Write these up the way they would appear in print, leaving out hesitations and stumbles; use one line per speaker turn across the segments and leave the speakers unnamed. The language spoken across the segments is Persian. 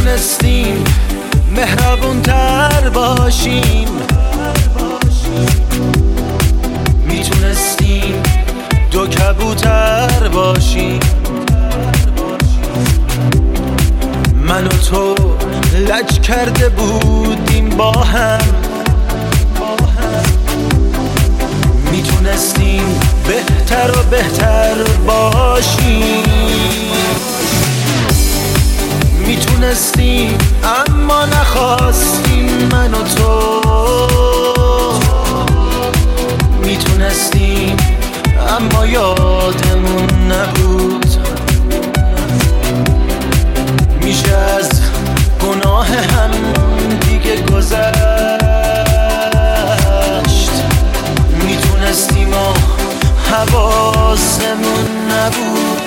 میتونستیم مهربون تر باشیم، میتونستیم دو کبوتر باشیم. من و تو لج کرده بودیم با هم، میتونستیم بهتر و بهتر باشیم، میتونستیم اما نخواستیم. من و تو میتونستیم اما یادمون نبود. میشه از گناه هم دیگه گذشت، میتونستیم و حواسمون نبود.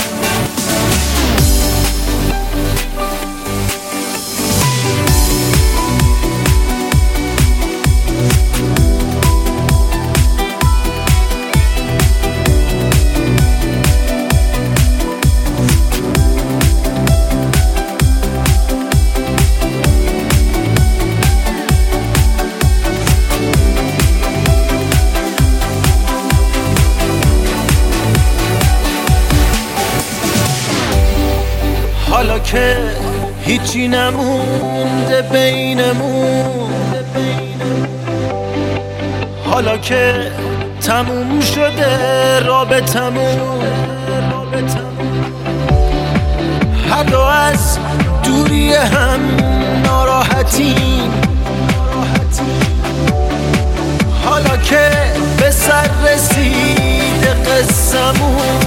حالا که هیچی نمونده بینمون، حالا که تموم شده رابطمون، هر دو از دوری هم ناراحتیم. حالا که به سر رسیده قصه‌مون،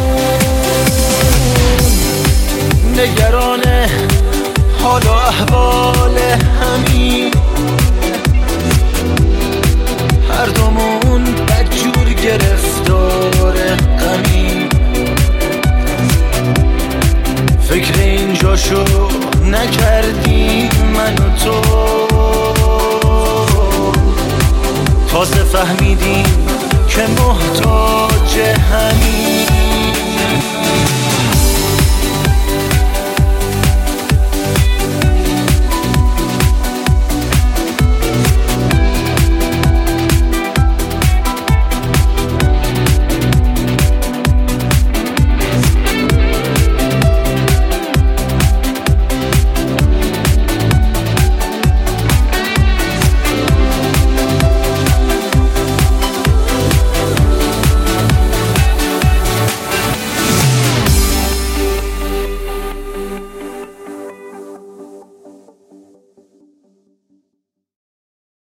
نگران حال و احوال همین، هر دومون بدجور گرفتار غمیم. فکر اینجاشو نکردیم من و تو، تازه فهمیدیم که محتاج همین.